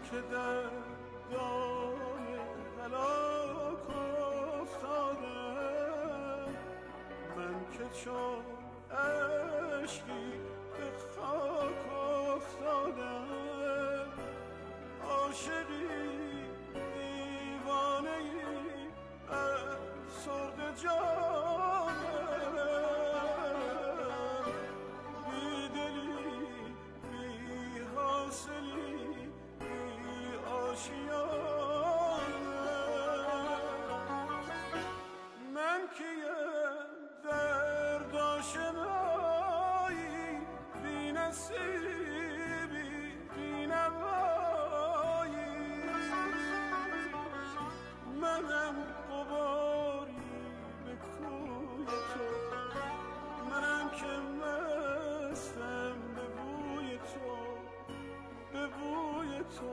که در دام هلاک افتادم، من که چون اشکی به خاک افتادم، عاشقی دیوانه‌ای افسرده جانم، بی دلی بی حاصلی بی آشیانم، من کیم درد آشنایی بی نصیبی بی نوایی، منم غباری به کوی تو، منم که مستم به بوی تو، به بوی تو.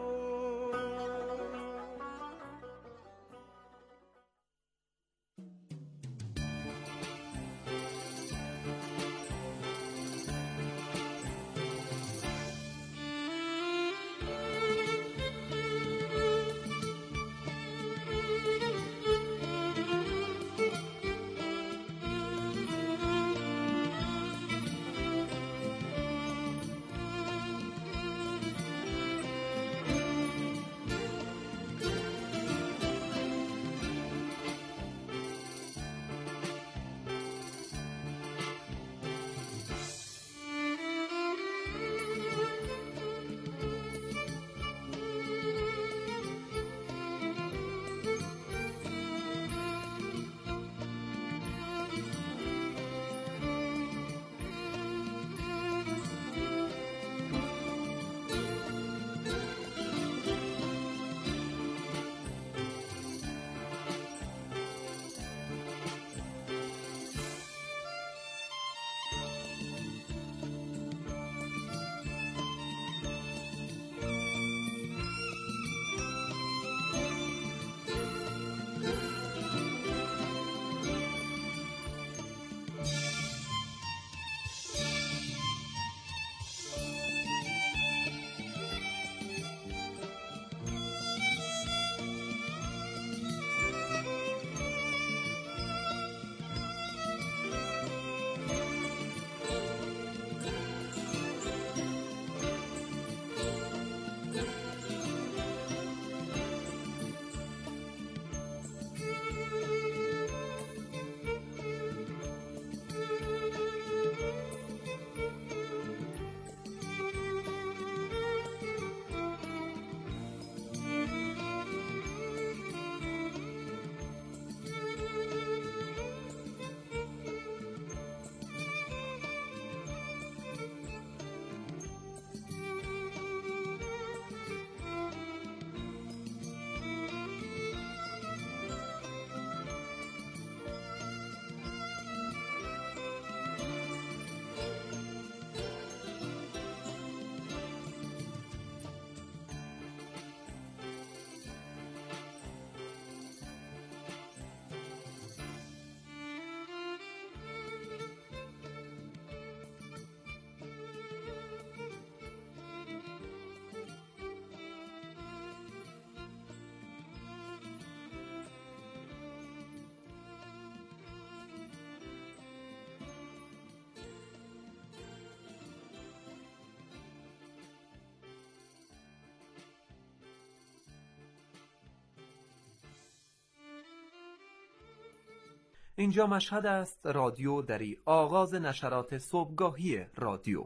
اینجا مشهد است، رادیو دری، آغاز نشرات صبحگاهی رادیو.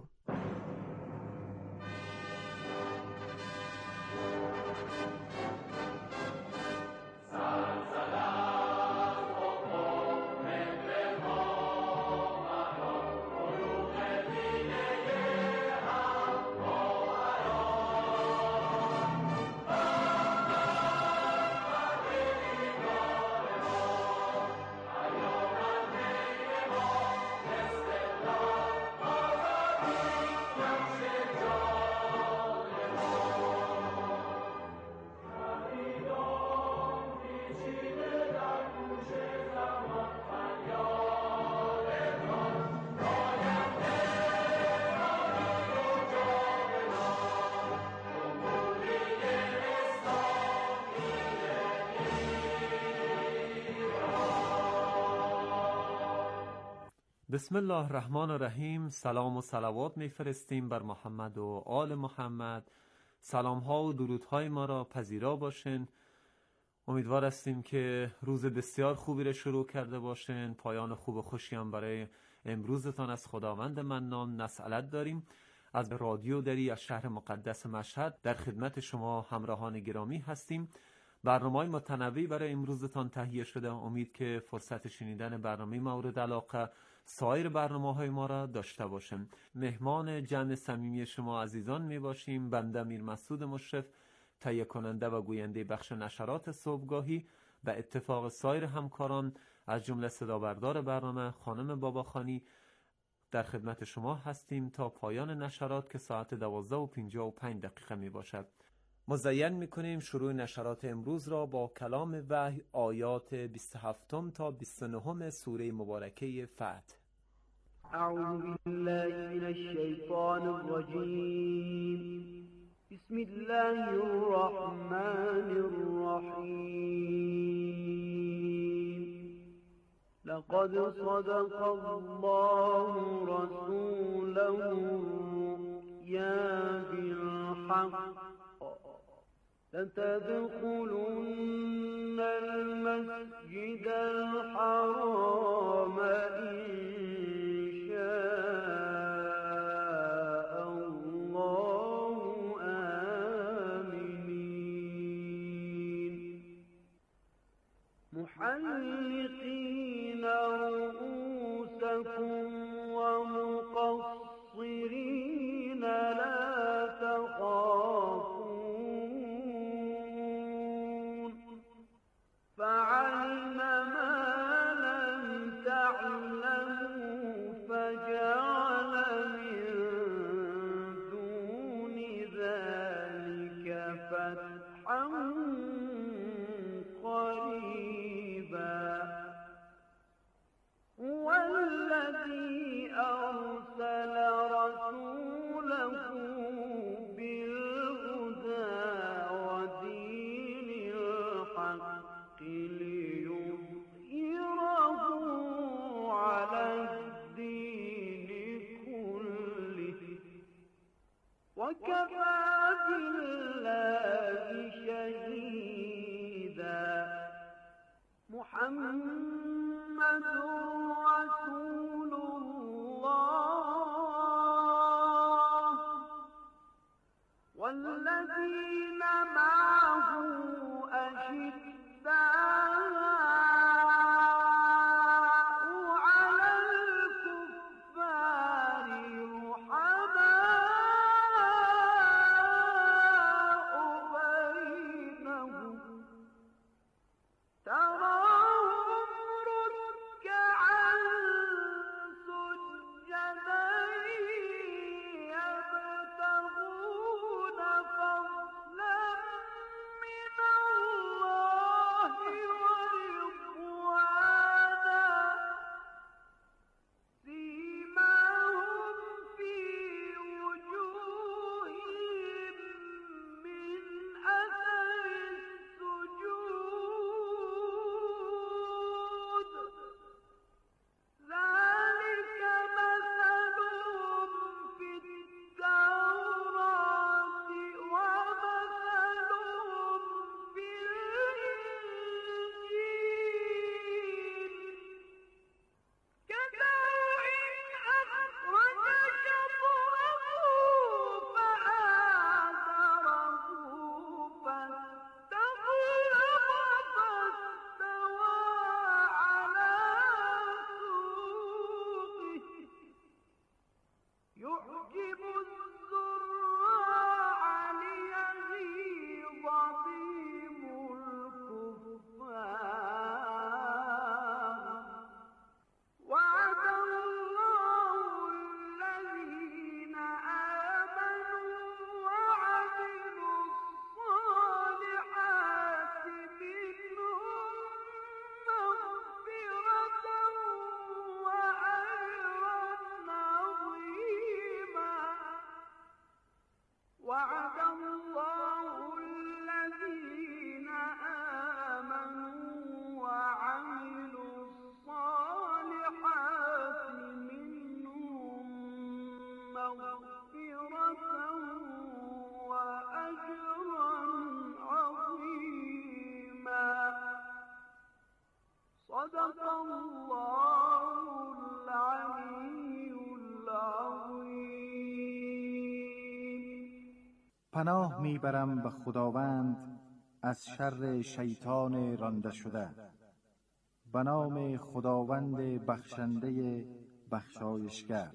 بسم الله الرحمن الرحیم. سلام و صلوات میفرستیم بر محمد و آل محمد. سلام ها و درود های ما را پذیرا باشین. امیدوار هستیم که روز بسیار خوبی را شروع کرده باشین. پایان خوب و خوشی هم برای امروزتان از خداوند منان نسألت داریم. از رادیو دری از شهر مقدس مشهد در خدمت شما همراهان گرامی هستیم. برنامه‌های متنوعی برای امروزتان تهیه شده. امید که فرصت شنیدن برنامه مورد علاقه سایر برنامه‌های ما را داشته باشیم. مهمان جمع صمیمی شما عزیزان می باشیم. بنده میر مسعود مشرف، تهیه کننده و گوینده بخش نشرات صبحگاهی، به اتفاق سایر همکاران از جمله صدابردار برنامه خانم باباخانی در خدمت شما هستیم تا پایان نشرات که ساعت 12:55 می باشد. مزین میکنیم شروع نشرات امروز را با کلام وحی آیات 27 تا 29 سوره مبارکه فتح. اعوذ بالله من الشیطان الرجیم. بسم الله الرحمن الرحیم. لقد صدق الله رسوله الرؤيا بالحق لتدخلن المسجد الحرام إن شاء الله آمنين محلقين رؤوسكم ومقصرين لا تخافون فعلم ما لم تعلموا فجعل من دون ذلك فتحا قريبا هو الذي أرسل رسوله بالهدى ودين الحق ليظهره على الدين كله وكفى بالله شهيدا محمد رسول الله والذين معه أشداء على الكفار رحماء بينهم تراهم ركعا پناه میبرم به خداوند از شر شیطان رانده شده. به نام خداوند بخشنده بخشایشگر.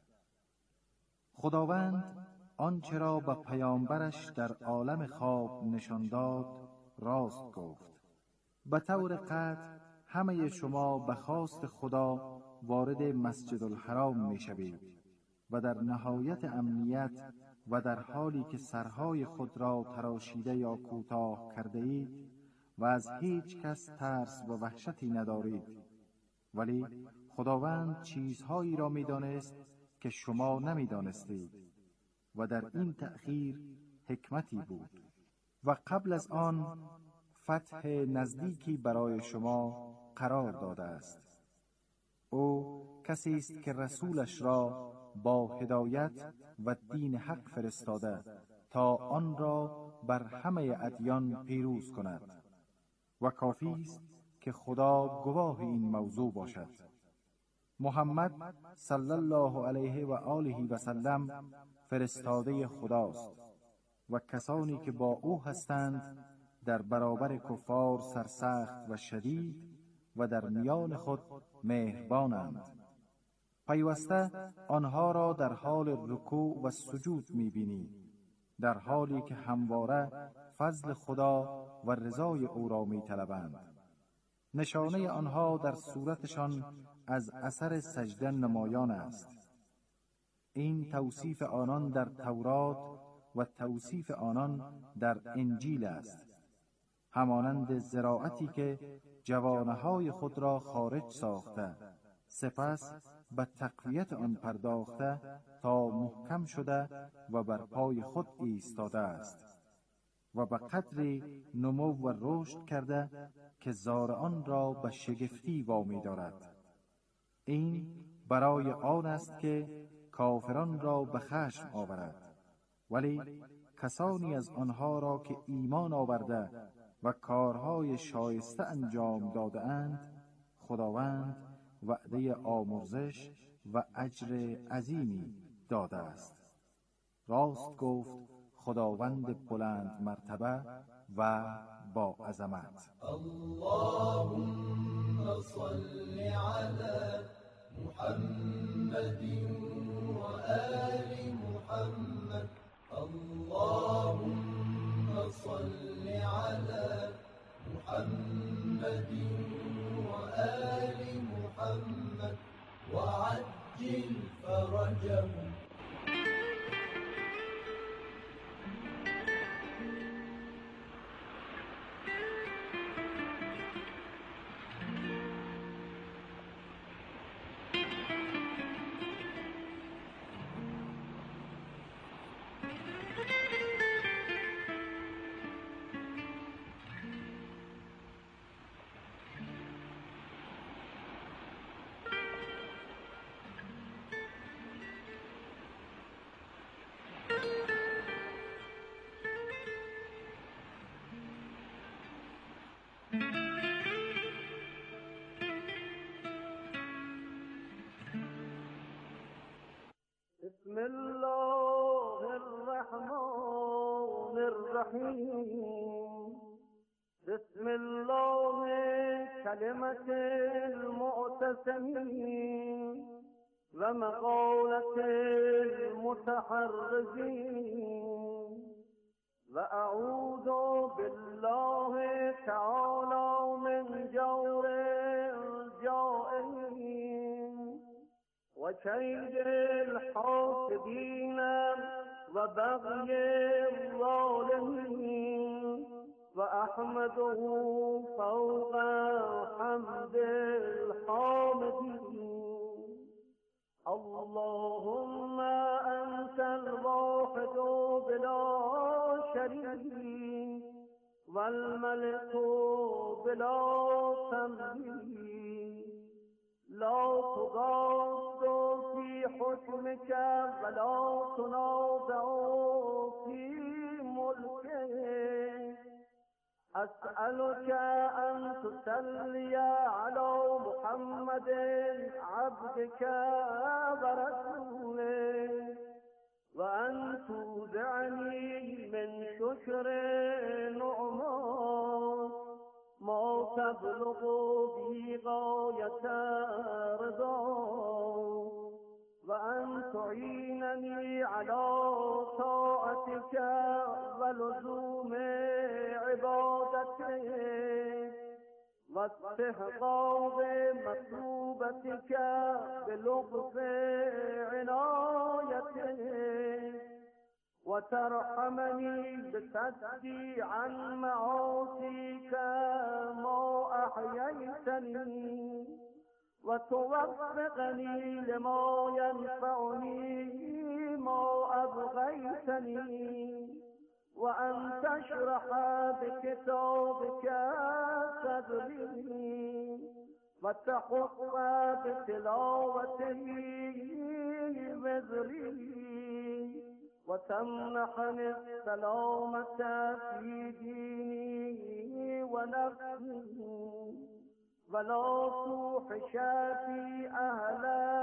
خداوند آنچه را به پیامبرش در عالم خواب نشان داد راست گفت. به طور قطع همه شما به خواست خدا وارد مسجد الحرام می شوید و در نهایت امنیت و در حالی که سرهای خود را تراشیده یا کوتاه کرده اید و از هیچ کس ترس و وحشتی ندارید. ولی خداوند چیزهایی را می دانست که شما نمی دانستید و در این تأخیر حکمتی بود. و قبل از آن فتح نزدیکی برای شما قرار داده است. او کسی است که رسولش را با هدایت و دین حق فرستاده تا آن را بر همه ادیان پیروز کند و کافی است که خدا گواه این موضوع باشد. محمد صلی الله علیه و آله و سلم فرستاده خداست و کسانی که با او هستند در برابر کفار سرسخت و شدید و در میان خود مهربانند. پیوسته آنها را در حال رکوع و سجود می‌بینی، در حالی که همواره فضل خدا و رضای او را می‌طلبند. نشانه آنها در صورتشان از اثر سجده نمایان است. این توصیف آنان در تورات و توصیف آنان در انجیل است. همانند زراعتی که جوانه‌های خود را خارج ساخته سپس به تقویت آن پرداخته تا محکم شده و بر پای خود ایستاده است و به قدری نمو و رشد کرده که زارعان را به شگفتی وامی دارد. این برای آن است که کافران را به خشم آورد. ولی کسانی از آنها را که ایمان آورده و کارهای شایسته انجام داده اند خداوند وعده آمرزش و اجر عظیمی داده است. راست گفت خداوند بلند مرتبه و با عظمت. اللهم صل على محمد و آل محمد. اللهم صل على محمد و آل محمد وعجل فرجهم. بسم الله الرحمن الرحیم. بسم الله کلمة المعتصمین و مقالة المتحرزین و اعوذ بالله تعالی من جور الجائرین و کید الحاسدین و بغی الظالمین و احمده فوق حمد الحامدین. اللهم انت الواحد بلا شریک والملك بلا تملیک لا تضاد في حكمك ولا تنازع في ملكك. أسألك أن تصلي على محمد عبدك ورسولك وأن تودعني من ذکر نعمان ما تبلغ بی غایت رضا و ان تعیننی علی طاعتک و لزوم عبادتک و استحقاق مطلوبتک بلطف عنایتک و ترحمنی بصدی عن معاصیک ما احییتنی و توفقنی لما ینفعنی ما ابقیتنی و ان تشرح بکتابک صدری و تحق بتلاوته وزری و تمنحنی السلامة فی دینی و نفسی ولا توحش في أهل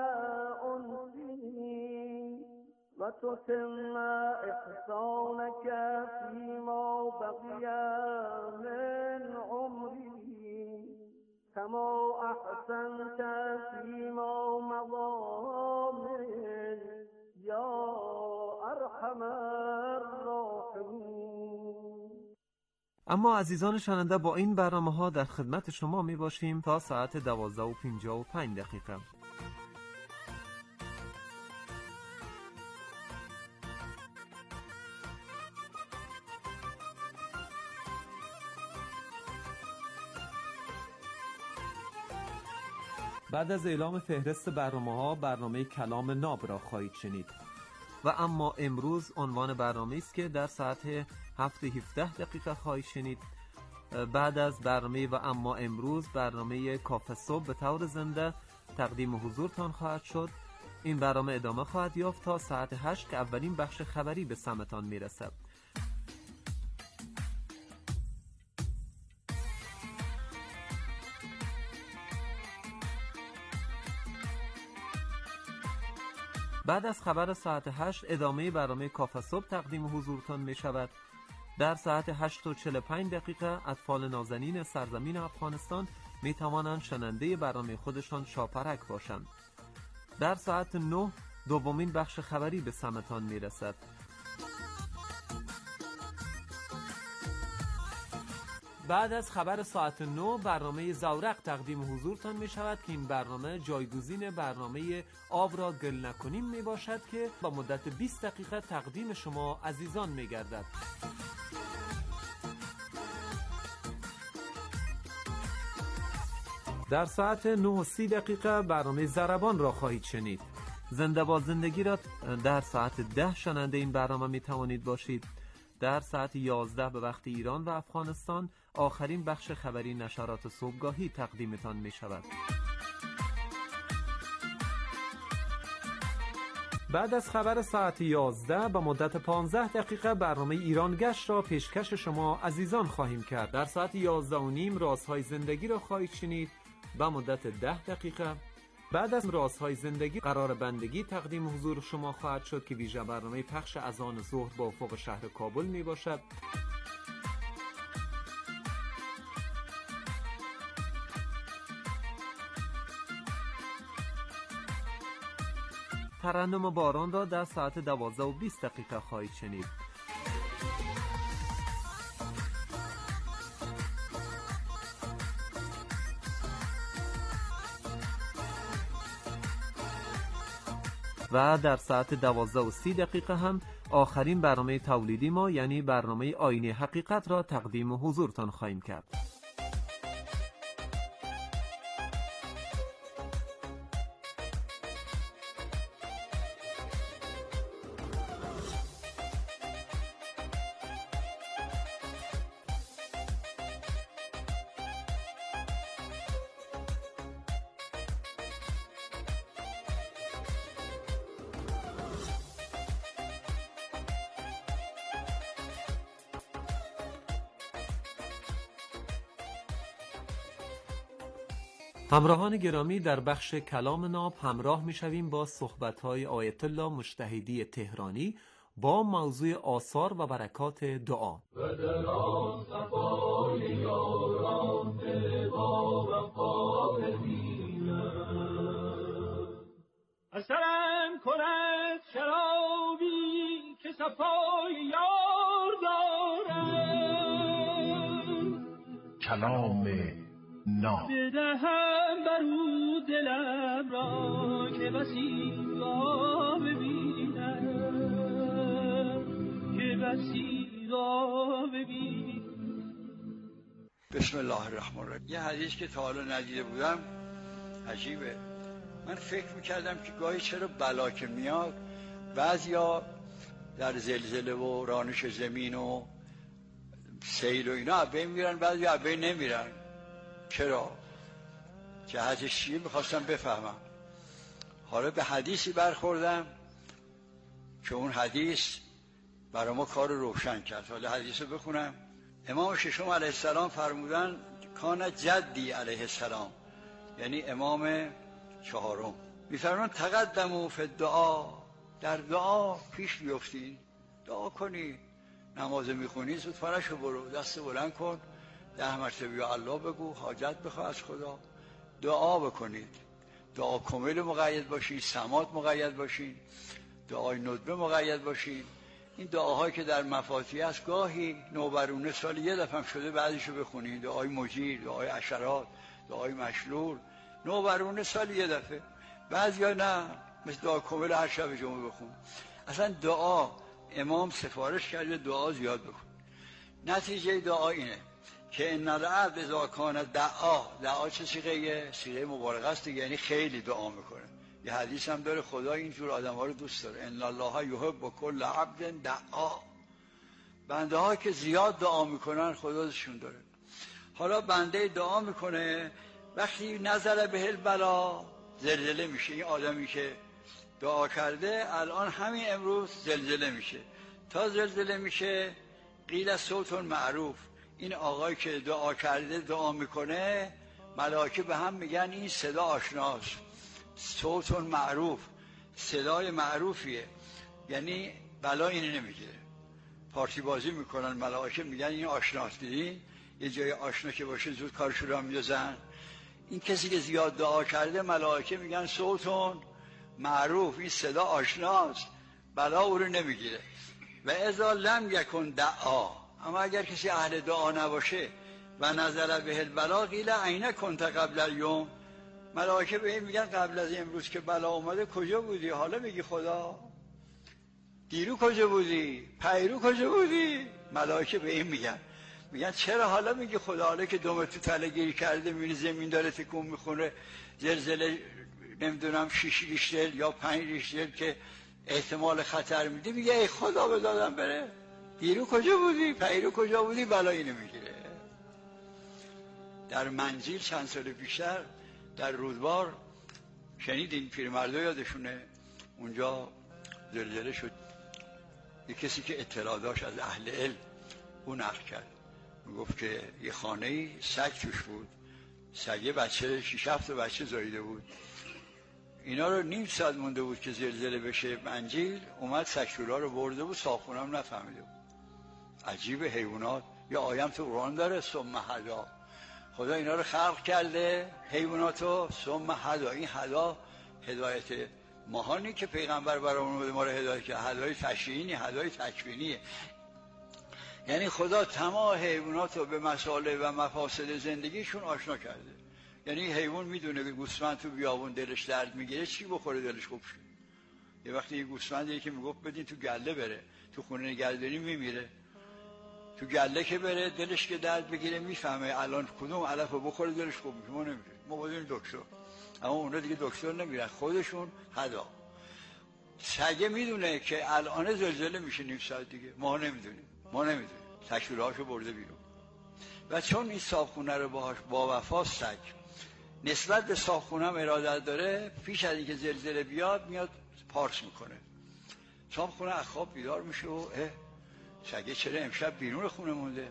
أنسي وتتم إحسانك فيما بقي من عمري كما أحسنت فيما مضى من يا أرحم الراحمين. اما عزیزان شنونده با این برنامه‌ها در خدمت شما می باشیم تا ساعت 12:55. بعد از اعلام فهرست برنامه‌ها برنامه کلام ناب را خواهید شنید. و اما امروز عنوان برنامه است که در ساعت 7:17 خواهید شنید. بعد از برنامه و اما امروز برنامه کافه صبح به طور زنده تقدیم حضورتان خواهد شد. این برنامه ادامه خواهد یافت تا ساعت 8 که اولین بخش خبری به سمتان میرسد. بعد از خبر ساعت 8 ادامه برنامه کافه صبح تقدیم حضورتان می شود. در ساعت 8:45 اطفال نازنین سرزمین افغانستان می توانند شنونده برنامه خودشان شاپرک باشند. در ساعت 9 دومین بخش خبری به سمتان می رسد. بعد از خبر ساعت 9 برنامه زورق تقدیم حضورتان می شود که این برنامه جایگزین برنامه آب را گل نکنیم می باشد که با مدت 20 دقیقه تقدیم شما عزیزان می گردد. در ساعت 9:30 برنامه ضربان را خواهید شنید. زنده با زندگی را در ساعت 10 شنونده این برنامه می توانید باشید. در ساعت 11 به وقت ایران و افغانستان آخرین بخش خبری نشرات صبحگاهی تقدیمتان می شود. بعد از خبر ساعت 11 به مدت 15 دقیقه برنامه ایران گشت را پیشکش شما عزیزان خواهیم کرد. در ساعت 11:30 رازهای زندگی را خواهید شنید به مدت 10 دقیقه. بعد از رازهای زندگی قرار بندگی تقدیم حضور شما خواهد شد که ویژه برنامه پخش اذان ظهر با افق شهر کابل می باشد. ترنم باران را در ساعت 12:20 خواهید شنید. و در ساعت 12:30 هم آخرین برنامه تولیدی ما یعنی برنامه آینه حقیقت را تقدیم حضورتان خواهیم کرد. همراهان گرامی، در بخش کلام ناب همراه می‌شویم با صحبت‌های آیت الله مجتهدی تهرانی، با موضوع آثار و برکات دعا. و در آن صفای یاران با وفا ببینم. اثرم کند شرابی که صفای یار دارم، کلام ناب بدهم بر او دلم را که بسی را ببینم، که بسی را ببینم. بسم الله الرحمن الرحیم. یه حدیث که تا حالا ندیده بودم عجیبه. من فکر میکردم که گاهی چرا بلا که میاد بعضیا در زلزله و رانش زمین و سیل و اینا عبه میرن، بعضی عبه نمیرن. چرا؟ جهتش چیه؟ میخواستم بفهمم. حالا به حدیثی برخوردم که اون حدیث برای ما کار روشن کرد. حالا حدیث رو بخونم. امام ششم علیه السلام فرمودن کان جدی علیه السلام، یعنی امام چهارم، میفرمان تقدموا فی الدعا، در دعا پیش بیفتین، دعا کنی. نماز میخونی زود فرشو برو، دست بلند کن، 10 مرتبه یا الله بگو، حاجت بخواه از خدا، دعا بکنید. دعا کمیل مقید باشین، سمات مقید باشین، دعای ندبه مقید باشین. این دعاهایی که در مفاتیح است گاهی نوبرونه سال یه دفعه هم شده بعدشو بخونین. دعای مجیر، دعای عشرات، دعای مشلول، نوبرونه سال یه دفعه. بعضیا نه، مثل دعا کمیل هر شب جمعه بخون. اصلا دعا امام سفارش کرده دعا زیاد بکن. نتیجه دعا اینه که ان العبد اذا کان دعا چه صیغه؟ صیغه مبالغه است، یعنی خیلی دعا میکنه. یه حدیث هم داره خدا اینجور آدم‌ها رو دوست داره، ان الله یحب کل عبد دعا. بنده ها که زیاد دعا میکنن خدا دوستشون داره. حالا بنده دعا میکنه، وقتی نزل به البلا، زلزله میشه. این آدمی که دعا کرده الان همین امروز زلزله میشه. تا زلزله میشه قیل صوت معروف، این آقایی که دعا کرده دعا میکنه، ملائکه به هم میگن این صدا آشناست. صوت معروف، صدای معروفیه، یعنی بلا اینه نمیگیره. پارتی بازی میکنن ملائکه، میگن این آشناست. دیدین یه جای آشنا که باشه زود کارشون رو میذارن. این کسی که زیاد دعا کرده ملائکه میگن صوت معروف، این صدا آشناست، بلا او رو نمیگیره. و اذا لم یکن دعا، اما اگر کسی اهل دعا نباشه و نزل به البلا قیل عین کنت قبل الیوم، ملائکه به این میگن قبل از امروز که بلا اومده کجا بودی؟ حالا میگی خدا؟ دیرو کجا بودی؟ پیرو کجا بودی؟ ملائکه به این میگن چرا حالا میگی خدا؟ حالا که دومت تو تله گیری کرده، میبینی زمین داره تکون میخوره، زلزله نمیدونم 6 ریشتر یا 5 ریشتر که احتمال خطر میده، میگه ای خدا به دادم بره. دیرو کجا بودی؟ پیرو کجا بودی؟ بلایی نمیگیره. در منجیل چند سال پیشتر در رودبار شنیدین، پیرمردا یادشونه اونجا زلزله شد. یک کسی که اطلاع داشت از اهل علم اون نقل کرد، میگفت که یه خانه‌ای سگ توش بود. سگه بچه 6-7 بچه زاییده بود. اینا رو نیم ساعت مونده بود که زلزله بشه منجیل، اومد سگشولا رو برده بود، صاحبخونه هم نفهمیده بود. عجیب حیوانات. یا آیه تو قرآن داره ثم هدا، خدا اینا رو خلق کرده حیواناتو ثم هدا. این هدا هدایت ماهانی که پیغمبر برامون ما رو هدایت کرد، هدای تشریعی، هدای تکوینیه. یعنی خدا تمام حیواناتو به مصالح و مفاسد زندگیشون آشنا کرده. یعنی حیوان میدونه که گوسفند تو بیابون دلش درد میگیره چی بخوره دلش خوب شه. یه وقتی یه گوسفندی که میگفت بدین تو گله بره، تو خونه نگهداری میمیره. تو گله که بره دلش که درد بگیره میفهمه الان کدوم علفو بخوره دلش خوب میشه. ما نمیشه، ما بودیم دکتر، اما اونا دیگه دکتر نمیرن، خودشون هدا. سگه میدونه که الان زلزله میشه نیم ساعت دیگه، ما نمیدونیم. تشویرهاشو برده بیرون. و چون این صاحبخونه رو باهاش با وفا سگ نسبت به صاحبخونه هم ارادت داره، پیش از اینکه زلزله بیاد میاد پارس میکنه. صاحبخونه از خواب بیدار میشه و سگه چرا امشب بیرون خونه مونده؟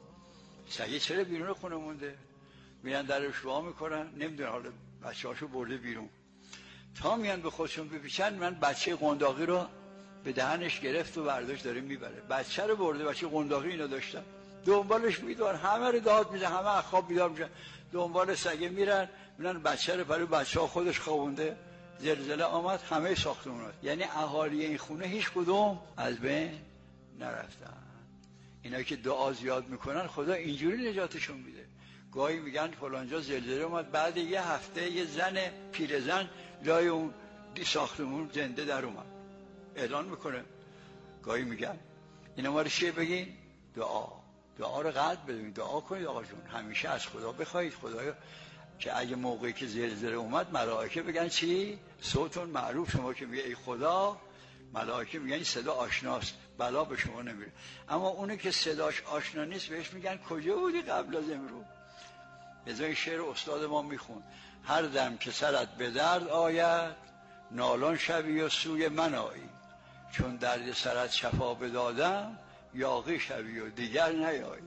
میرن درش وا میکنن، نمیدونن حالا بچه‌هاشو برده بیرون. تا میان به خودشون بپیچن، من بچه قنداقی رو به دهنش گرفت و برداشت داره میبره. بچه رو برده، بچه قنداقی اینا داشتن، دنبالش میدوان، همه رو داد میزن، همه از خواب بیدار میشن، دنبال سگه میرن، میرن بچه رو برای بچه ها خودش خوابونده. زلزله آمد، همه ساختمون، یعنی اهالی این خونه هیچ کدوم از بین نرفتن. اینا که دعا زیاد میکنن خدا اینجوری نجاتشون میده. گاهی میگن فلانجا زلزله اومد، بعد یه هفته یه زن پیرزن لای اون ساختمون زنده در اومد، اعلان میکنه. گاهی میگن اینا ما رو چیه بگین؟ دعا رو قلب بدونید، دعا کنید آقا جون، همیشه از خدا بخواید، خدایا که اگه موقعی که زلزله اومد ملائکه بگن چی؟ صوتون معروف، شما که میگه ای خدا، ملائکه میگن این صدا آشناست، بلا به شما نمیره. اما اونی که صداش آشنا نیست بهش میگن کجا بودی قبل از امروز؟ بذاری شعر استاد ما میخون: هر دم که سرت به درد آید، نالان شوی و سوی من آیی، چون درد سرت شفا بدادم، یاغی شوی و دیگر نیایی.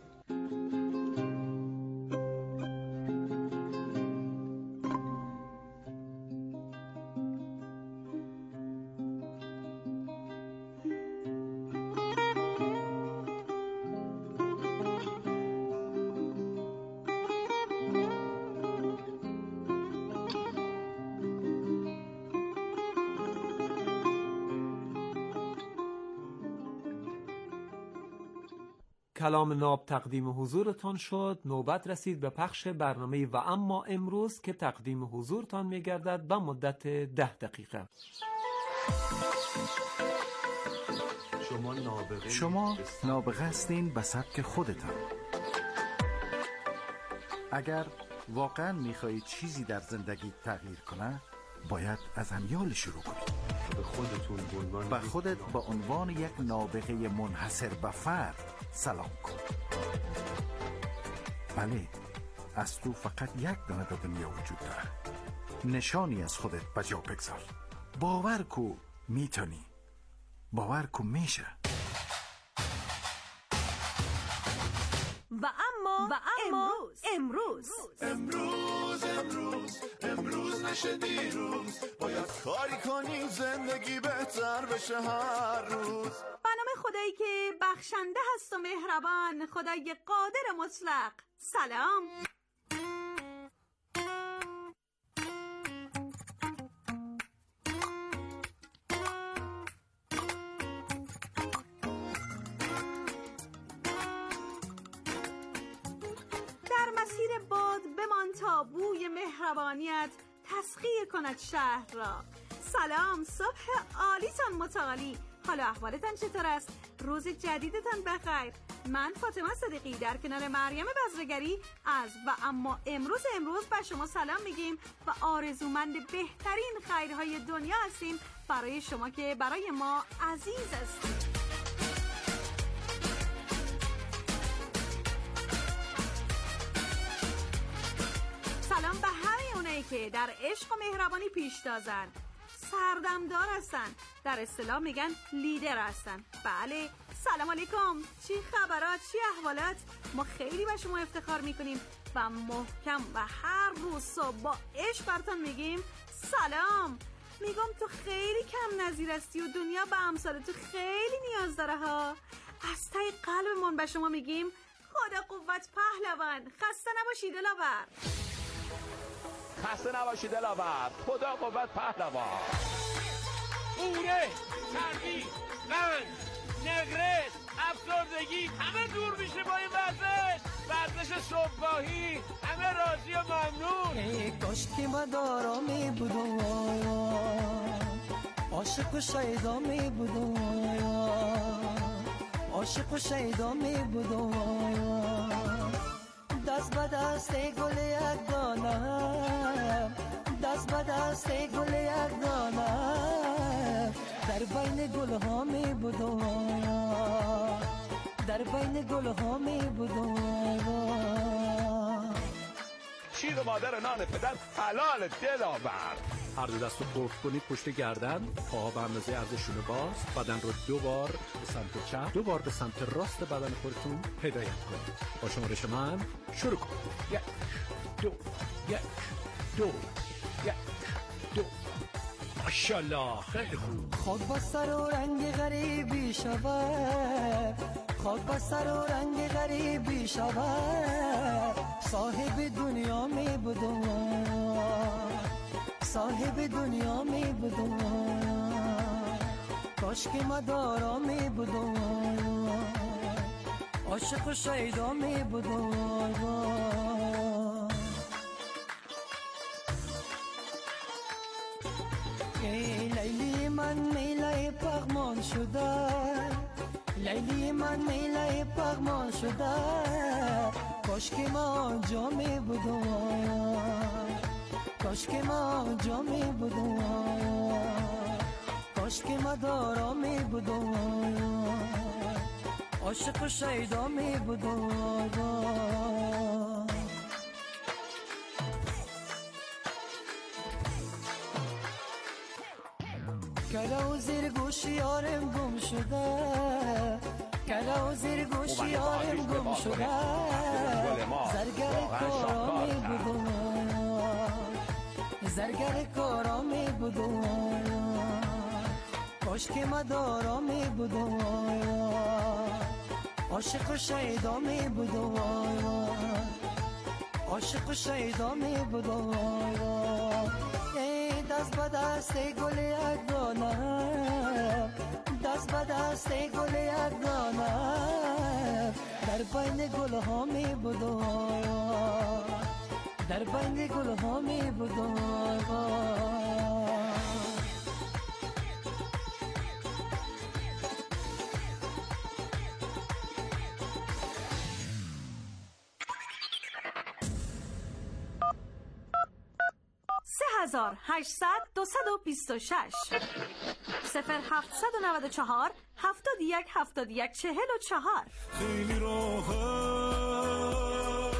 کلام ناب تقدیم حضورتان شد. نوبت رسید به پخش برنامه و اما امروز که تقدیم حضورتان می‌گردد به مدت 10 دقیقه. شما نابغه هستین به سبک خودتان. اگر واقعا می‌خواهید چیزی در زندگی تغییر کنه، باید از امیال شروع کنید. به خودت به عنوان یک نابغه منحصر به فرد سلام کن. بله، از تو فقط یک دانه در دنیا وجود داره. نشانی از خودت به جا بگذار. باور کو میتونی، باور کو میشه. و اما امروز نشه دیروز، باید کاری کنی زندگی بهتر بشه هر روز. به نام خدایی که بخشنده هست و مهربان، خدای قادر مطلق. سلام. در مسیر باد بمان تا بوی مهربانیت تسخیر کند شهر را. سلام، صبح عالیتان متعالی. حالا احوالتان چطور است؟ روز جدیدتان بخیر. من فاطمه صدیقی در کنار مریم بزرگری از و اما امروز به شما سلام میگیم و آرزومند بهترین خیرهای دنیا هستیم برای شما که برای ما عزیز هستید. سلام به همه اونایی که در عشق و مهربانی پیش تازن، سردمدار هستن، در اصطلاح میگن لیدر هستن. بله، سلام علیکم، چی خبرات، چی احوالات؟ ما خیلی به شما افتخار میکنیم و محکم و هر روز صبح با عشق براتون میگیم سلام. میگم تو خیلی کم نظیر هستی و دنیا به امثال تو خیلی نیاز داره ها. از ته قلبمون به شما میگیم خدا قوت پهلوان. خسته نباشید دلاور. خسته نباشید دلاور. خدا قوت پهلوان. اوره، سردی، رنج، نقرس، افسردگی همه دور میشه با این ورزش صبحگاهی. همه راضی و ممنون. ای کاش که من دارا می بودم، عاشق و شیدا می بودم، عاشق و شیدا می بودم. دست به دست گل یک دانه، دست به دست گل یک دانه، در بین گل ها می بودم، در بین گل ها می بودم. شیر مادر نان پدر حلال دلاور. هر دو دست رو قفل کنید پشت گردن، پاها به اندازه عرض شونه باز، بدن رو 2 بار به سمت چپ، 2 بار به سمت راست بدن خودتون هدایت کنید. با شمارش من شروع کنید. 1 2 1 2 1 2. ماشاءالله خیلی خوب. خاک با سر و رنگ غریبی شود، خاک با سر و رنگ غریبی شود، صاحب دنیا می بودم، صاحب دنیا می بودم، کاش که مدارا می بودم، عاشق و شیدا می بودم. لیلی من میله پغمان شده، لیلی من میله پغمان شده، کاش که ما آنجا می بودم، کاش که ما آنجا می بودم، کاش که ما دارا می بودم، عاشق و شیدا می بودم. کلا و زیر گوشی یارم گم شده، کلا و زیر گوشی یارم گم شده، زرگر کارا می بودم، زرگر کارا می بودم، کاش که مدارا می بودم، عاشق و شیدا می بودم، عاشق و شیدا می بودم. دست به دست گل یگانه، دست به دست گل یگانه، در بین گل ها می بودم، در بین گل ها می بودم. 3800 226 0794 71 71 44. خیلی راحت،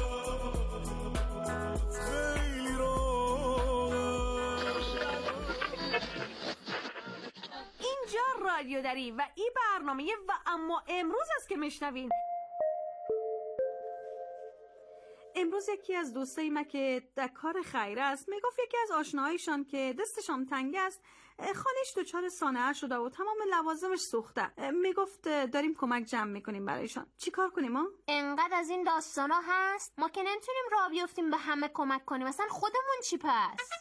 خیلی راحت. اینجا رادیو دری و این برنامه و اما امروز است که میشنوین. امروز یکی از دوستای من که در کار خیره است میگفت یکی از آشناهایشان که دستشان تنگ است خانه‌اش دچار صانعه شده و تمام لوازمش سوخته. میگفت داریم کمک جمع میکنیم برایشان. چی کار کنیم ما؟ انقدر از این داستانا هست ما که نمیتونیم راه بیفتیم به همه کمک کنیم. مثلا خودمون چی پس؟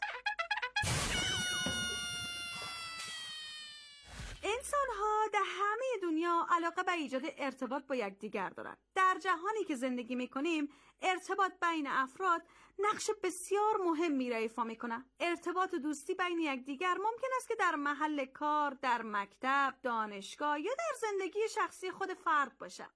انسان‌ها در همه دنیا علاقه به ایجاد ارتباط با یکدیگر دارند. در جهانی که زندگی می‌کنیم، ارتباط بین افراد نقش بسیار مهمی را ایفا می‌کند. ارتباط دوستی بین یکدیگر ممکن است که در محل کار، در مکتب، دانشگاه یا در زندگی شخصی خود فرد باشد.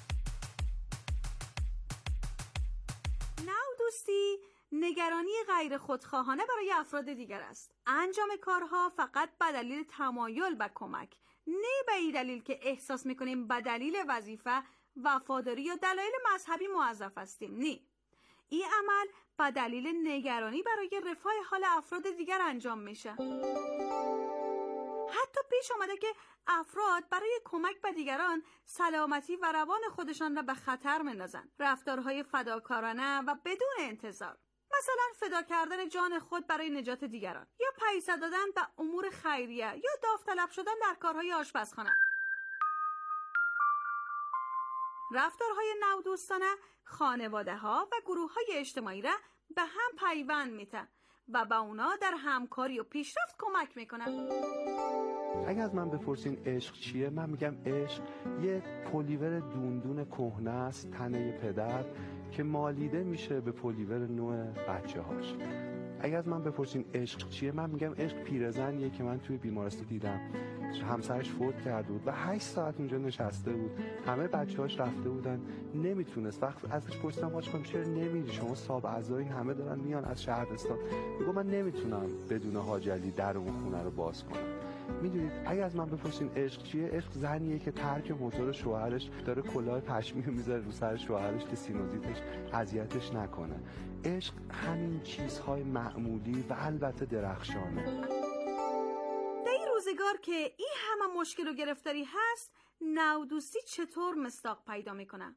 نوع دوستی نگرانی غیر خودخواهانه برای افراد دیگر است. انجام کارها فقط به دلیل تمایل به کمک، نه به این دلیل که احساس میکنیم به دلیل وظیفه، وفاداری یا دلایل مذهبی موظف هستیم. نه، این عمل به دلیل نگرانی برای رفاه حال افراد دیگر انجام میشه. حتی پیش آمده که افراد برای کمک به دیگران سلامتی و روان خودشان را به خطر میندازند. رفتارهای فداکارانه و بدون انتظار، مثلا فدا کردن جان خود برای نجات دیگران یا پیسه دادن به امور خیریه یا داوطلب شدن در کارهای آشپزخانه. رفتارهای نودوستانه خانواده‌ها و گروه‌های اجتماعی را به هم پیوند می‌دهند و به اونا در همکاری و پیشرفت کمک می‌کنند. اگه از من بپرسین عشق چیه، من میگم عشق یه پلیور دوندون کهنه است تنه پدر که مالیده میشه به پلیور نوع بچه هاش. اگه از من بپرسین عشق چیه، من میگم عشق پیرزنیه که من توی بیمارستان دیدم، همسرش فوت کرده بود و 8 ساعت اونجا نشسته بود، همه بچه‌هاش رفته بودن، نمیتونست. وقت ازش پرسیدم حاج خانم چرا نمیری، شما صاحب اعضایی همه دارن میان از شهرستان. میگه من نمیتونم بدون حاج علی در اون خونه رو باز کنم. میدونید اگه از من بپرسین عشق چیه، عشق زنیه که ترک موتور شوهرش داره کلاه پشمی رو میذاره رو سر شوهرش که سینوزیتش اذیتش نکنه. عشق همین چیزهای معمولی و البته درخشانه. در این روزگار که این همه مشکل و گرفتاری هست، نودوستی چطور مصداق پیدا میکنه؟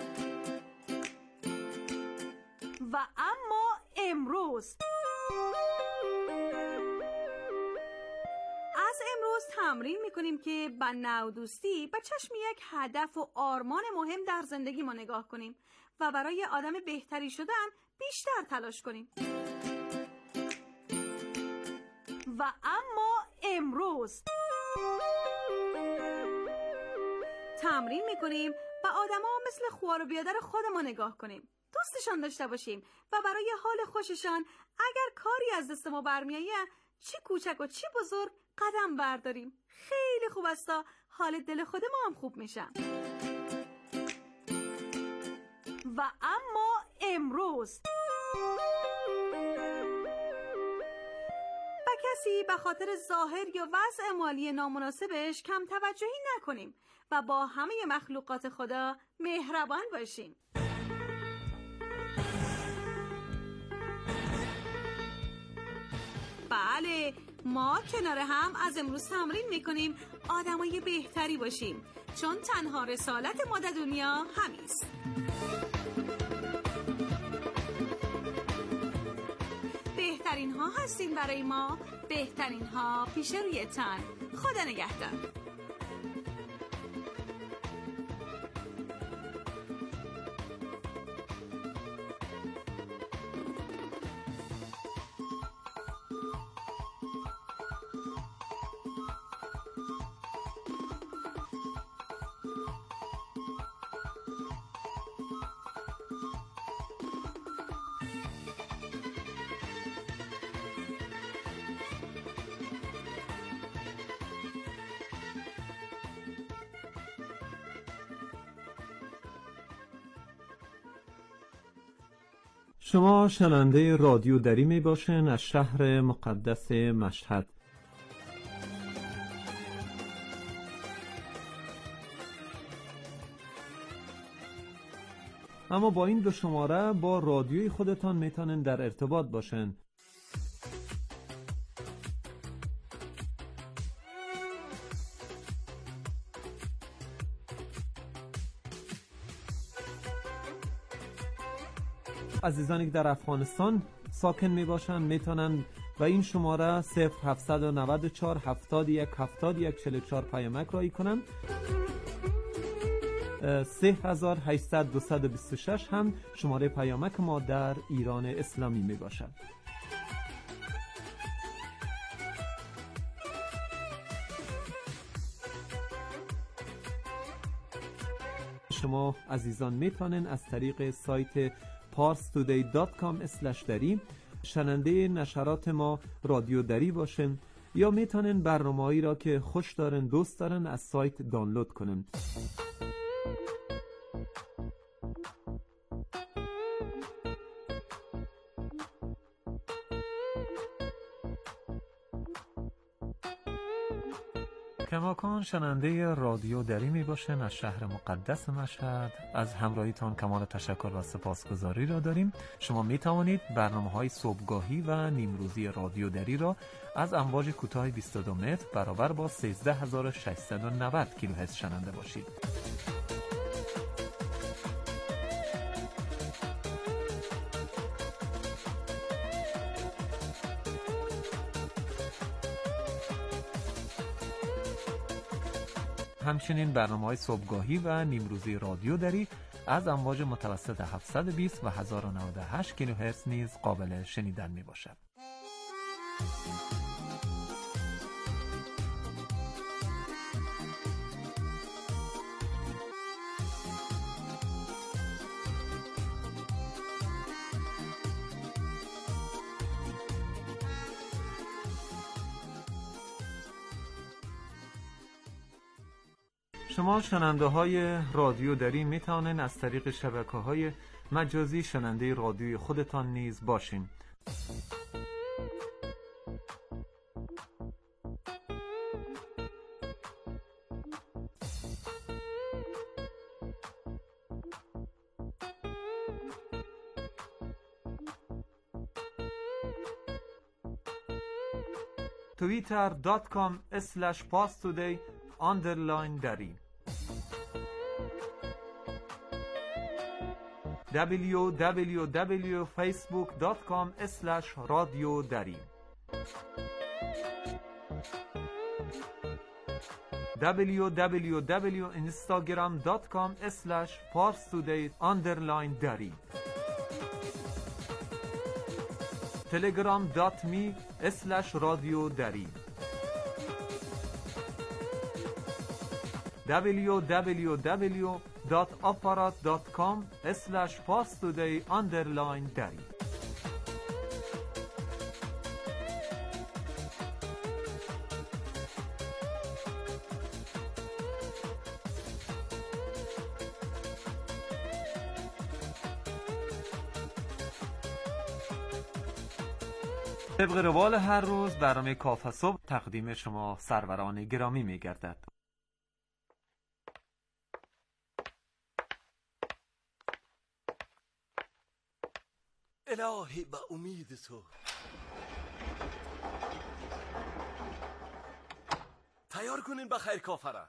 و اما امروز امروز تمرین میکنیم که با نودوستی به چشم یک هدف و آرمان مهم در زندگی ما نگاه کنیم و برای آدم بهتری شدن بیشتر تلاش کنیم. و اما امروز تمرین میکنیم به آدما مثل خوار و بیادر خودمون نگاه کنیم، دوستشان داشته باشیم و برای حال خوششان اگر کاری از دست ما برمیآید چی کوچک و چی بزرگ قدم برداریم. خیلی خوب است تا حال دل خود ما هم خوب میشه. و اما امروز به کسی به خاطر ظاهر یا وضع مالی نامناسبش کم توجهی نکنیم و با همه مخلوقات خدا مهربان باشیم. بله، ما کنار هم از امروز تمرین میکنیم آدمای بهتری باشیم، چون تنها رسالت ما در دنیا همیست. بهترین ها هستین برای ما، بهترین ها پیش روی تن. خدا نگهدار. شما شنونده رادیو دری می باشین از شهر مقدس مشهد. اما با این دو شماره با رادیوی خودتان میتونن در ارتباط باشن. عزیزانی که در افغانستان ساکن می باشن میتونن و این شماره 0794 71 71 44 پیامک رایی کنن. 3800 226 هم شماره پیامک ما در ایران اسلامی می باشد. شما عزیزان میتونن از طریق سایت parstoday.com/dari شنونده نشرات ما رادیو دری باشن یا میتونن برنامه‌ای را که خوش دارن دوست دارن از سایت دانلود کنن. کماکان شنونده رادیو دری می باشن از شهر مقدس مشهد. از همراهیتان کمال تشکر و سپاسگزاری را داریم. شما می توانید برنامه‌های صبحگاهی و نیمروزی رادیو دری را از امواج کوتاه 22 متر برابر با 13690 کیلوهرتز شنونده باشید. همچنین برنامه‌های صبحگاهی و نیمروزی رادیو دری از امواج متوسط 720 و 1098 کیلوهرتز نیز قابل شنیدن میباشد. شما شنونده های رادیو دری می توانید از طریق شبکه های مجازی شنونده رادیوی خودتان نیز باشین. twitter.com/pastoday_dari www.facebook.com/radiodari www.instagram.com/parstoday_dari telegram.me/radiodari www.aparat.com/parstoday_dari طبق روال هر روز برنامه کافه صبح تقدیم شما سروران گرامی می گردد. الهی به امید تو تیار کنین بخیر کافه را.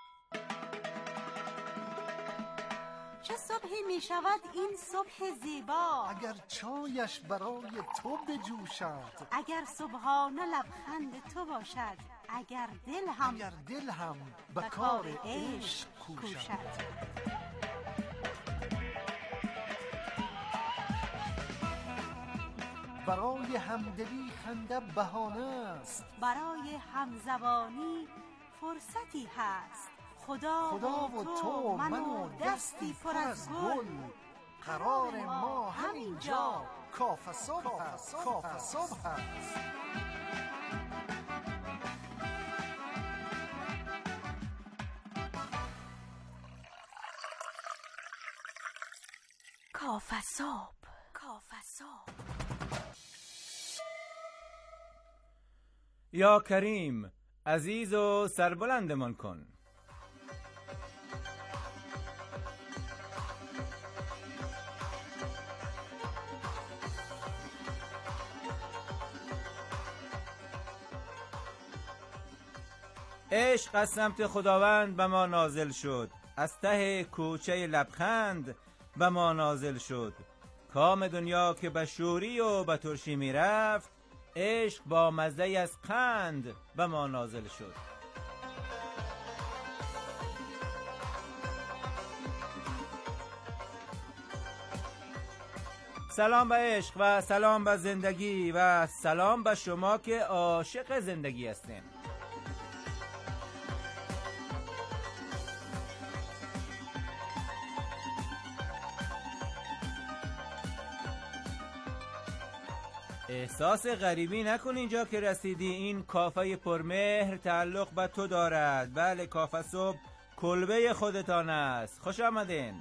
چه صبحی می شود این صبح زیبا، اگر چایش برای تو بجوشد، اگر صبحانه لبخند تو باشد، اگر دل هم به کار عشق کوشد. برای همدلی خنده بهانه است، برای همزبانی فرصتی هست. خدا و تو من و دستی پر از گل، قرار ما همینجا کافه صبح است. کافه صبح است. کافه صبح. کافه صبح. یا کریم عزیز و سربلندمان کن. عشق از سمت خداوند به ما نازل شد، از ته کوچه لبخند به ما نازل شد. کام دنیا که به شوری و به ترشی می رفت، عشق با مزه از قند به ما نازل شد. سلام به عشق و سلام به زندگی و سلام به شما که عاشق زندگی هستین. احساس غریبی نکن اینجا که رسیدی، این کافه پرمهر تعلق به تو دارد. بله، کافه صبح کلبه خودتان است. خوش آمدین.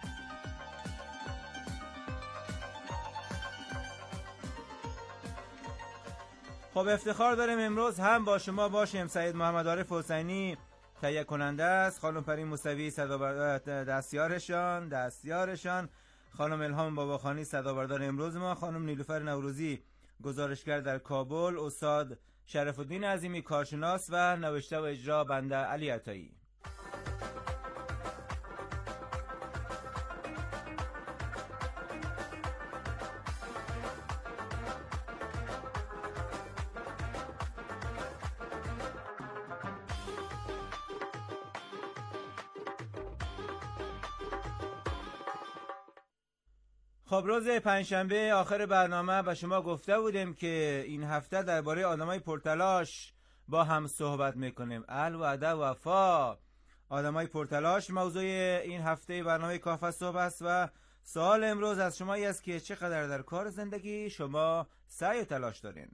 خب افتخار داریم امروز هم با شما باشیم. سید محمد عارف حسینی تهیه کننده است، خانم پرین موسوی دستیارشان، خانم الهام باباخانی صدابردار امروز ما، خانم نیلوفر نوروزی گزارشگر در کابل، استاد شرف الدین عظیمی کارشناس و نوشته و اجرا بنده علی عطایی. خب روز پنجشنبه آخر برنامه به شما گفته بودیم که این هفته درباره آدمای پرتلاش با هم صحبت میکنیم. الوعده وفا. آدمای پرتلاش موضوع این هفته برنامه کافه صبح است و سوال امروز از شما است که چقدر در کار زندگی شما سعی و تلاش دارین؟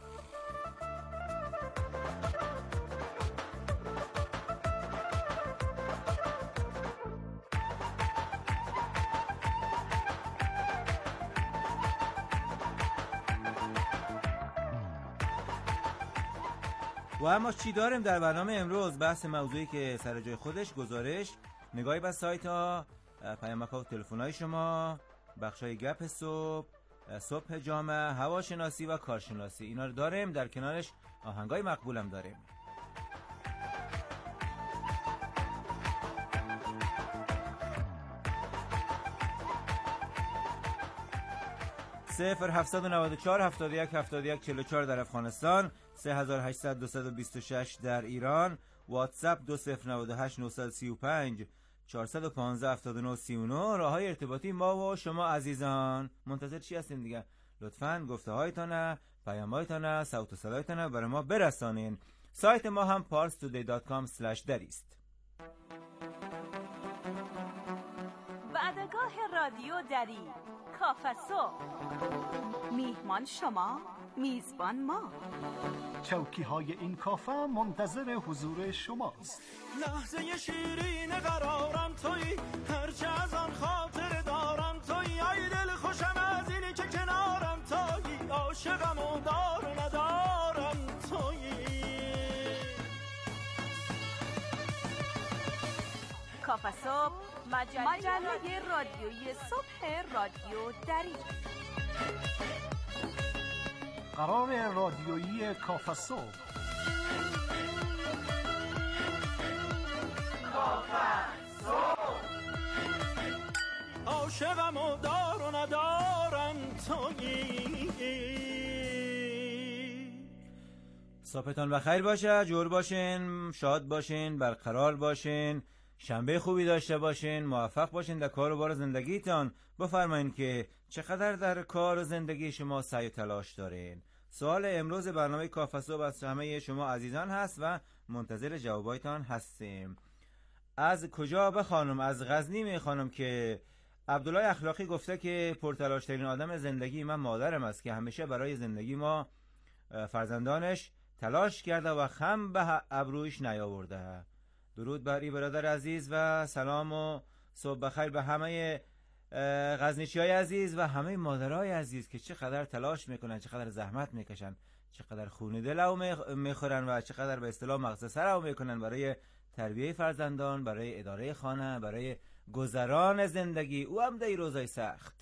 و اما چی داریم در برنامه امروز؟ بحث موضوعی که سر جای خودش، گزارش، نگاهی به سایت ها، پیامک ها و تلفن های شما، بخشای گپ صبح جامعه، هواشناسی و کارشناسی، اینا رو داریم. در کنارش آهنگای مقبولم داریم. صفر 794 71 71 44 در افغانستان، 3800 226 در ایران، واتساپ 2098 935 415 7939. راههای ارتباطی ما و شما عزیزان. منتظر چی هستیم دیگه؟ لطفاً گفته هایتان، پیام هایتان، صوت و صدایتان برای ما برسانین. سایت ما هم parstoday.com/dari است. وعدگاه رادیو دری، کافه صبح. میهمان شما، میزبان ما. چوکی های این کافه منتظر حضور شماست. لحظه شیرین قرارم تویی، هرچه از آن خاطر دارم تویی. ای دل خوشم از اینی که کنارم تویی، عاشقم و دار و ندارم تویی. کافه صبح، مجله رادیویی صبح رادیو دری. قرار رادیویی کافه صبح. کافه صبح. عاشقم و دار و ندارم تویی. صبحتان بخیر باشه، جور باشین، شاد باشین، برقرار باشین، شنبه خوبی داشته باشین، موفق باشین در کار و بار زندگیتان. بفرمایین که چقدر در کار و زندگی شما سعی و تلاش دارین. سوال امروز برنامه کافه صبح از همه شما عزیزان هست و منتظر جوابایتان هستیم. از کجا بخوانم؟ از غزنی میخوانم که عبدالله اخلاقی گفته که پرتلاشترین آدم زندگی من مادرم است که همیشه برای زندگی ما فرزندانش تلاش کرده و خم به ابرویش نیاورده. درود بر ای برادر عزیز و سلام و صبح بخیر به همه غزنیچی‌های عزیز و همه مادرای عزیز که چقدر تلاش میکنن، چقدر زحمت میکشن، چقدر خون دلو میخورن و چقدر به اصطلاح مغز سرو میکنن برای تربیه فرزندان، برای اداره خانه، برای گذران زندگی او هم در روزای سخت.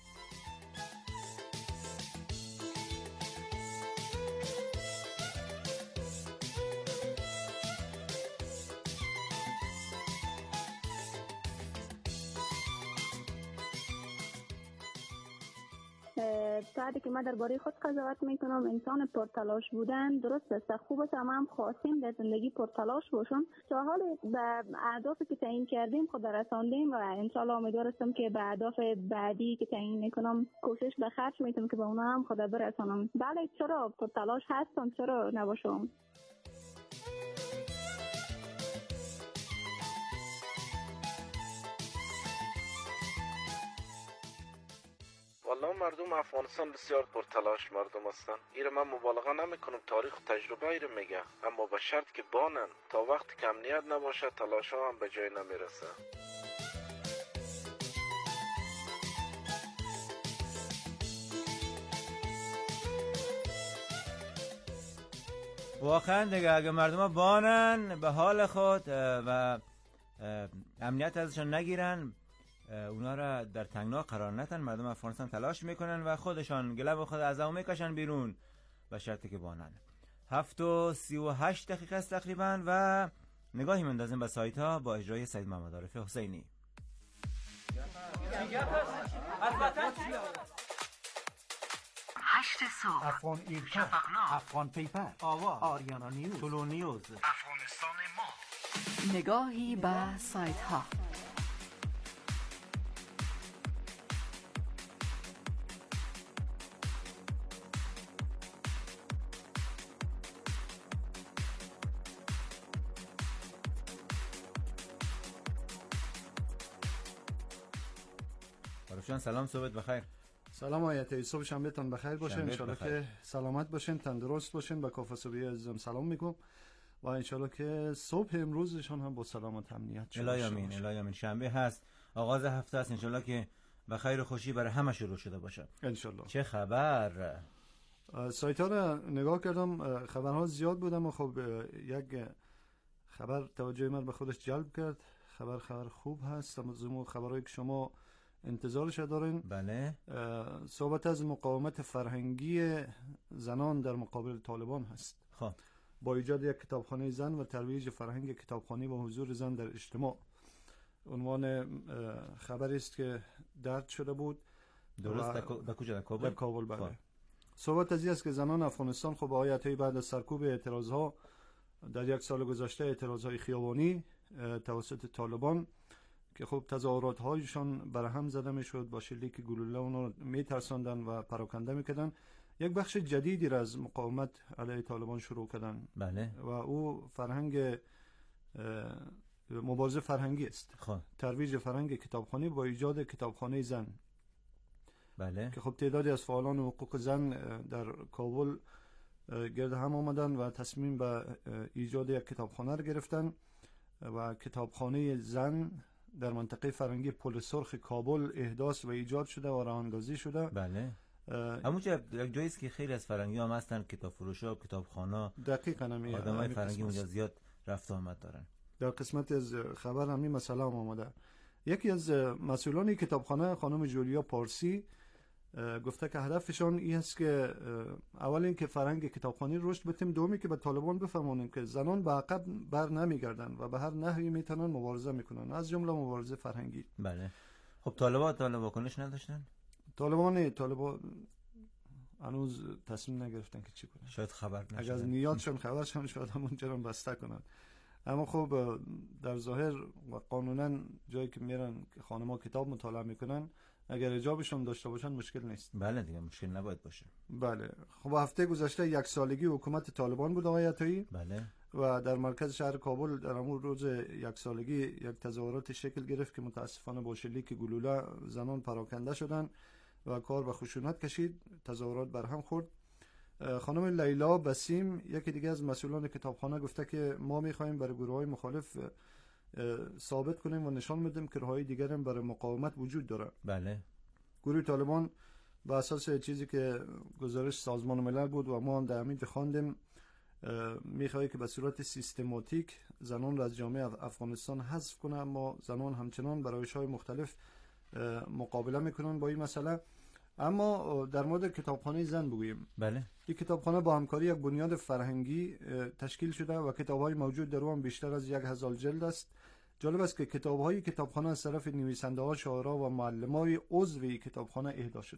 بعد که من درباره خود قضاوت میکنم، انسان پرتلاش بودن درست است، خوب است، اما هم خواستیم در زندگی پرتلاش باشیم تا حال به اهدافی که تعیین کردیم خود رساندیم و انشالله امیدوارم که به اهداف بعدی که تعیین میکنم کوشش به خرج میتونم که به اونا هم خود برسانم. بله چرا پرتلاش هستم، چرا نباشم. والله مردم افغانستان بسیار پرتلاش مردم هستند. ایره من مبالغه نمیکنم، تاریخ و تجربه ایره میگه، اما به شرط که بانن. تا وقتی که امنیت نباشه تلاش ها هم به جای نمیرسه. واقعا دیگه اگه مردم ها بانن به حال خود و امنیت ازشان نگیرن، اونا را در تنگنا قرار ندن، مردم افغانستان تلاش میکنن و خودشان گلب خود از اون میکشن بیرون به شرطی که بانن. 7:38 دقیقه است تقریبا و نگاهی مندازیم به سایت ها با اجرای سید محمد عارف حسینی. 8 صبح افغان ایرکا، افغان پیپر، آواز، آریانا نیوز، طلو نیوز، افغانستان ما. نگاهی به سایت ها. عارفجان سلام، صبحت بخیر. سلام آیت، صبح شنبهتون بخیر باشه، انشالله که سلامت باشین، تندرست باشین. با کافه صبحی عزیزم سلام میگم و انشالله که صبح امروزشان هم با سلامت امنیت شده باشه. الهی آمین. شنبه هست، آغاز هفته است، انشالله که به خیر و خوشی برای همه شروع شده باشه انشالله. چه خبر؟ سایت ها رو نگاه کردم، خبرها زیاد بودم و خب یک خبر توجه من به خودش جلب کرد. خبر خوب هست، اما خبرهایی که شما انتظارش دارین. بله. صحبت از مقاومت فرهنگی زنان در مقابل طالبان هست. خب با ایجاد یک کتابخانه زن و ترویج فرهنگ کتابخوانی و حضور زن در اجتماع. عنوان خبری است که درد شده بود. درست در کجا؟ در کابل؟ در کابل بله. صحبت از این است که زنان افغانستان خب آیت‌های بعد از سرکوب اعتراضها در یک سال گذشته اعتراضهای خیابانی توسط طالبان که خب تظاهرات هایشان برهم زده میشد، با شلیک گلوله اونو میترساندن و پراکنده میکردن. یک بخش جدیدی را از مقاومت علیه طالبان شروع کردن. بله. و او فرهنگ مبارزه فرهنگی است. ترویج فرهنگ کتابخوانی با ایجاد کتابخانه زن. بله. که خب تعدادی از فعالان حقوق زن در کابل گرد هم آمدن و تصمیم به ایجاد یک کتابخانه را گرفتن و کتابخانه زن در منطقه فرهنگی پل سرخ کابل احداث و ایجاد شده و راه اندازی شده. بله. همونجا یک جایی است که خیلی از فرنگی هم هستن، کتاب فروشا و کتابخانه. دقیقاً آدمای فرنگی اونجا زیاد رفت آمد دارن. در قسمت از خبر همین مسئله هم آمده. یکی از مسئولان کتابخانه خانم جولیا پارسی گفته که هدفشان این است که اول اینکه فرهنگ کتابخوانی رشد بتیم، دومی که به طالبان بفهمونیم که زنان به عقب بر نمیگردن و به هر نحوی میتونن مبارزه میکنن، از جمله مبارزه فرهنگی. بله. خب طالبان واکنش نداشتن؟ طالبان هنوز تصمیم نگرفتن که چی کنن. شاید خبر نشدن. اگر از نیاتشون خبرشون شاید همونجا رو بسته کنن. اما خب در ظاهر و قانونا جایی که میرن که خانم‌ها کتاب مطالعه میکنن، اگر حجابشون داشته باشن مشکل نیست. بله دیگه مشکل نباید باشه. بله. خب هفته گذشته یک سالگی حکومت طالبان بود آقای عطایی. بله. و در مرکز شهر کابل در همون روز یک سالگی یک تظاهرات شکل گرفت که متاسفانه با شلیک گلوله زنان پراکنده شدن و کار به خشونت کشید، تظاهرات برهم خورد. خانم لیلا بسیم یکی دیگه از مسئولان کتابخانه گفته که ما می‌خوایم برای گروه‌های مخالف ثابت کنیم و نشان بدیم که راه‌های دیگر هم برای مقاومت وجود داره. بله. گروه طالبان با اساس چیزی که گزارش سازمان ملل بود و ما هم در همین خواندیم، می‌خواد که به صورت سیستماتیک زنان را از جامعه افغانستان حذف کنه، اما زنان همچنان برای روش‌های مختلف مقابله میکنن با این مسئله. اما در مورد کتابخانه زن بگوییم. بله. این کتابخانه با همکاری یک بنیاد فرهنگی تشکیل شده و کتاب‌های موجود در آن بیشتر از 1000 جلد است. جالب است که کتاب‌های کتابخانه از طرف نویسنده‌ها، شاعرها و معلمای عضو کتابخانه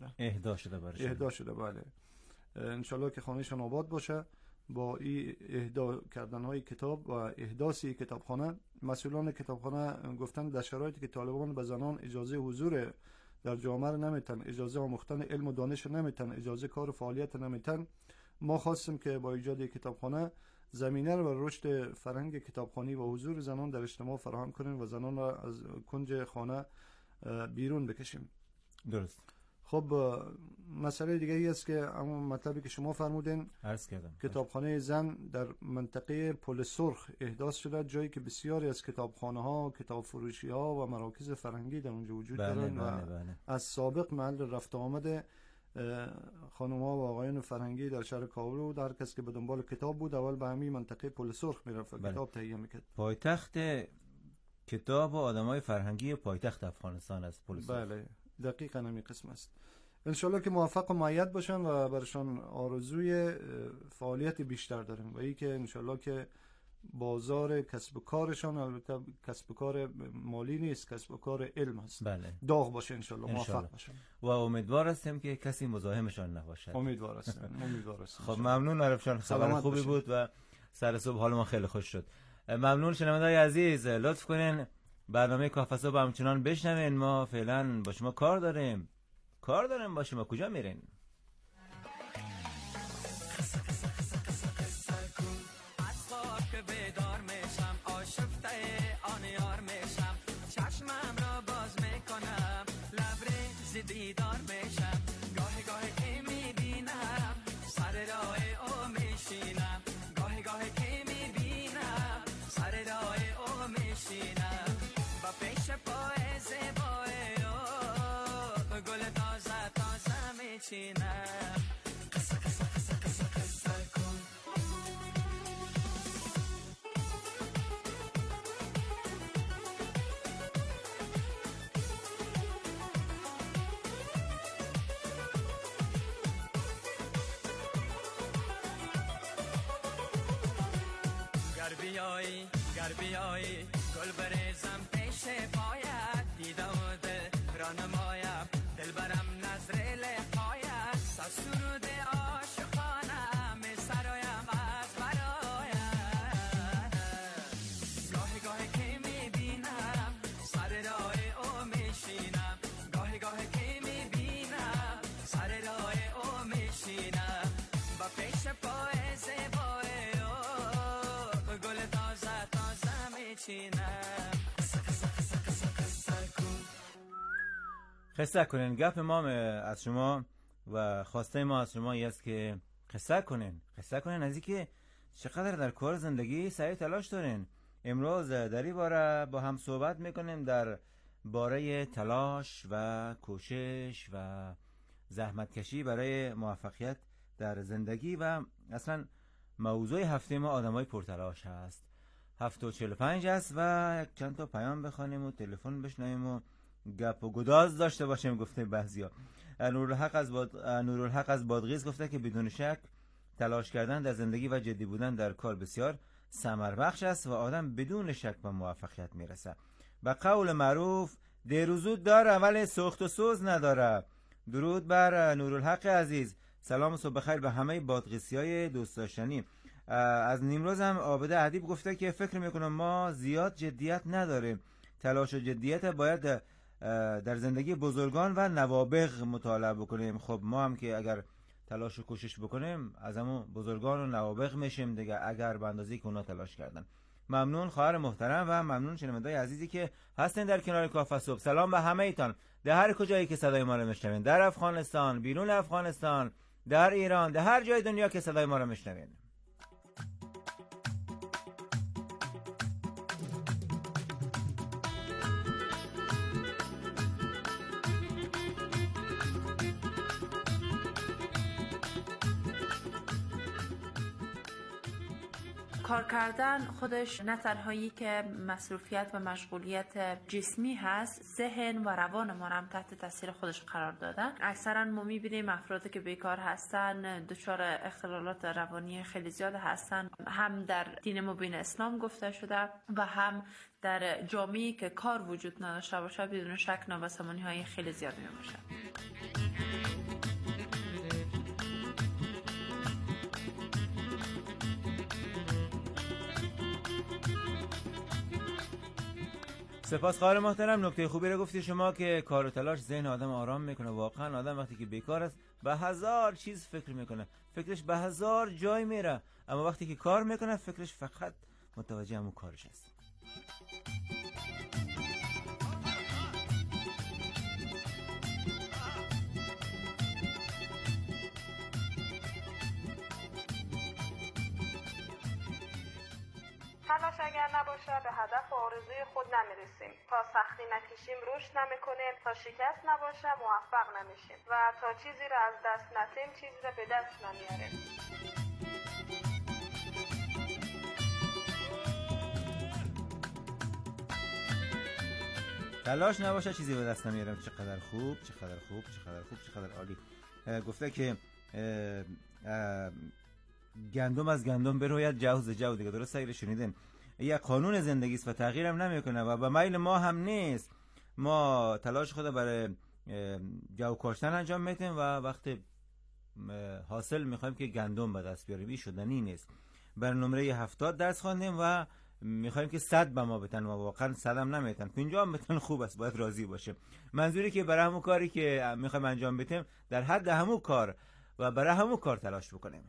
اهدا شده. بله. ان شاءالله که خانه‌شان آباد باشه. با این اهدا کردن‌های کتاب و احداثی کتابخانه، مسئولان کتابخانه گفتن در شرایطی که طالبان به زنان اجازه حضور در جامعه نمیتن، اجازه آموختن علم و دانش نمیتن، اجازه کار و فعالیت نمیتن، ما خواستیم که با ایجاد کتابخانه زمینه رو برای رشد فرهنگ کتابخوانی و حضور زنان در اجتماع فراهم کنیم و زنان را از کنج خانه بیرون بکشیم. درست. خب مسئله دیگه ای است که همون مطلبی که شما فرمودین عرض کردم، کتابخانه زن در منطقه پل سرخ احداث شده، جایی که بسیاری از کتابخانه ها، کتاب فروشی ها و مراکز فرهنگی در اونجا وجود دارن و از سابق محل رفت آمد خانم ها و آقایان فرهنگی در شهر کابل بود. هر کس که به دنبال کتاب بود اول به همین منطقه پل سرخ میرفت و کتاب تهیه میکرد. پایتخت کتاب و آدمای فرهنگی پایتخت افغانستان است پل سرخ. بله دقیقاً همین قسم است. انشالله که موفق و مؤید باشن و برشان آرزوی فعالیت بیشتر داریم و ای که انشالله که بازار کسب و کارشان، البته کسب و کار مالی نیست، کسب و کار علم است، بله. داغ باشه انشالله موفق باشن و امیدوار هستیم که کسی مزاحمشان نباشد. امیدوار هستم. خب ممنون عرفشان، خبر خوبی بود و سر صبح حال ما خیلی خوش شد. ممنون شنونده‌های عزیز، لطف کنین برنامه کافه صبح همچنان بشنوین. ما فعلا با شما کار داریم با شما. کجا میرین؟ از خواب که بیدار میشم آشفته آن یار میشم، چشمم را باز میکنم لبریز دیدار میشم، گاهی گاهی که میبینم سر راه او میشینم، گاهی گاهی که میبینم سر راه او میشینم و پیش پای زیبای او گل تازه تازه میچینم. قصه قصه قصه قصه قصه کن. گر بیایی گل بریزم پیش پایت، دیده و دل را نمایم دل برم نظر لقایت، سرود عاشقانه می سرایم از برایت. بشینم قصه کنین. گپ ما از شما و خواسته ما از شما است که قصه کنین از اینکه چقدر در کار زندگی سعی تلاش دارین. امروز در این باره با هم صحبت میکنیم در باره تلاش و کوشش و زحمت کشی برای موفقیت در زندگی و اصلا موضوع هفته ما آدمای پرتلاش هست. 7:45 است و چند تا پیام بخوانیم و تلفن بشنویم و گپ و گداز داشته باشیم. گفته بعضیا. نورالحق از بادغیس گفته که بدون شک تلاش کردن در زندگی و جدی بودن در کار بسیار ثمر بخش است و آدم بدون شک به موفقیت میرسه. به قول معروف دیر و زود داره ولی سوخت و سوز نداره. درود بر نورالحق عزیز. سلام و صبح بخیر به همه بادغیسیای دوست داشتنی. از نیمروز هم عابده ادیب گفته که فکر میکنم ما زیاد جدیت نداریم. تلاش و جدیت باید در زندگی بزرگان و نوابغ مطالعه بکنیم. خب ما هم که اگر تلاش و کوشش بکنیم از همون بزرگان و نوابغ میشیم دیگه، اگر به اندازه‌ای که اونا تلاش کردن. ممنون خواهر محترم و ممنون شنونده‌های عزیزی که هستین در کنار کافه صبح. سلام به همه ایتان در هر کجایی که صدای ما رو میشنوین، در افغانستان، بیرون افغانستان، در ایران، در هر جای دنیا که صدای ما رو میشنوین. کار کردن خودش نه تنهایی که مصروفیت و مشغولیت جسمی هست، ذهن و روان ما هم تحت تاثیر خودش قرار دادن. اکثرا ما میبینیم افرادی که بیکار هستن دچار اختلالات روانی خیلی زیاد هستن، هم در دین مبین اسلام گفته شده و هم در جامعه‌ای که کار وجود نداشته باشه بدون شک نابسامانی‌های خیلی زیاد میباشه. سپاس خواهر محترم. نکته خوبی رو گفتی شما که کار و تلاش ذهن آدم آرام میکنه. واقعا آدم وقتی که بیکار است به هزار چیز فکر میکنه، فکرش به هزار جای میره، اما وقتی که کار میکنه فکرش فقط متوجه همون کارش است. تلاش اگر نباشه به هدف و آرزوی خود نمیرسیم. تا سختی نکشیم رشد نمیکنیم، تا شکست نباشه موفق نمیشیم و تا چیزی را از دست ندیم چیزی را به دست نمیاریم. تلاش نباشه چیزی به دست نمیاریم. چقدر خوب، چقدر خوب، چقدر خوب، چقدر عالی. گفته که گندم از گندم بروید جو ز جو دیگه. درست سیر شنیدین. یک قانون زندگی است و تغییرم نمیکنه و به میل ما هم نیست. ما تلاش خود برای جو کاشتن انجام میدیم و وقتی حاصل میخوایم که گندم به دست بیاریم. این شدنی نیست. بر نمره 70 درس خواندیم و میخوایم که 100 به ما بتن و واقعا 100 هم نمیتن. 50 هم بتن خوب است، باید راضی باشه. منظوری که برای همون کاری که میخوایم انجام بدیم در حد همون کار و برای همون کار تلاش بکنیم.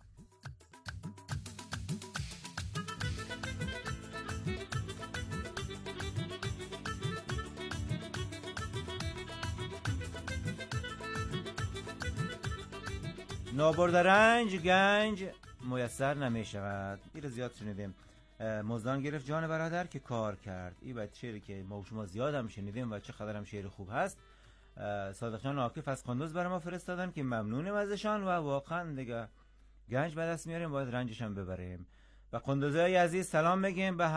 نابرد رنج گنج میسر نمی شود. این رو زیاد شنیدیم. مزدان گرفت جان برادر که کار کرد. این باید شعری که ما و شما زیاد هم شنیدیم و چقدر هم شعر خوب هست. صادق جان عاکف از قندوز برای ما فرستادن که ممنونیم ازشان و واقعا دیگه گنج به دست میاریم باید رنجش هم ببریم. و قندوزهای عزیز سلام بگیم به